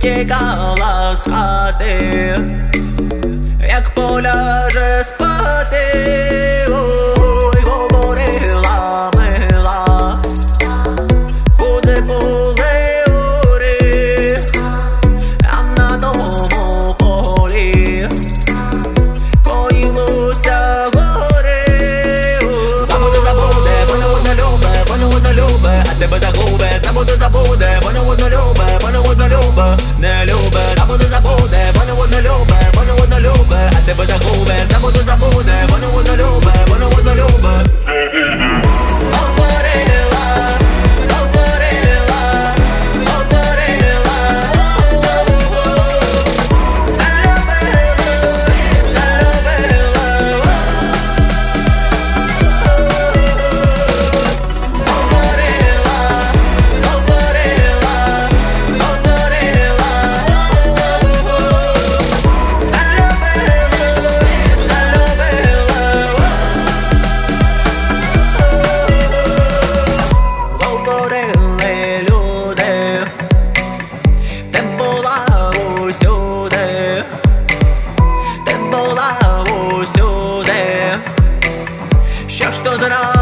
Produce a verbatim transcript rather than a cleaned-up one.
тікала з хати, як поляже спати. Ой, говорила мила, куди були ури, а на тому полі поїлося гори. Забуде, забуде, воно одно любе, воно одно любе, а тебе загубе. Забуде, забуде, воно одно любе, воно одно любе, не любе. Забуде, забуде, воно одно любе, воно одно любе, а тебе загубе. Забуде, забуде, воно одно любе, воно одно любе. Говорила, говорила, говорила, що ж то зробити?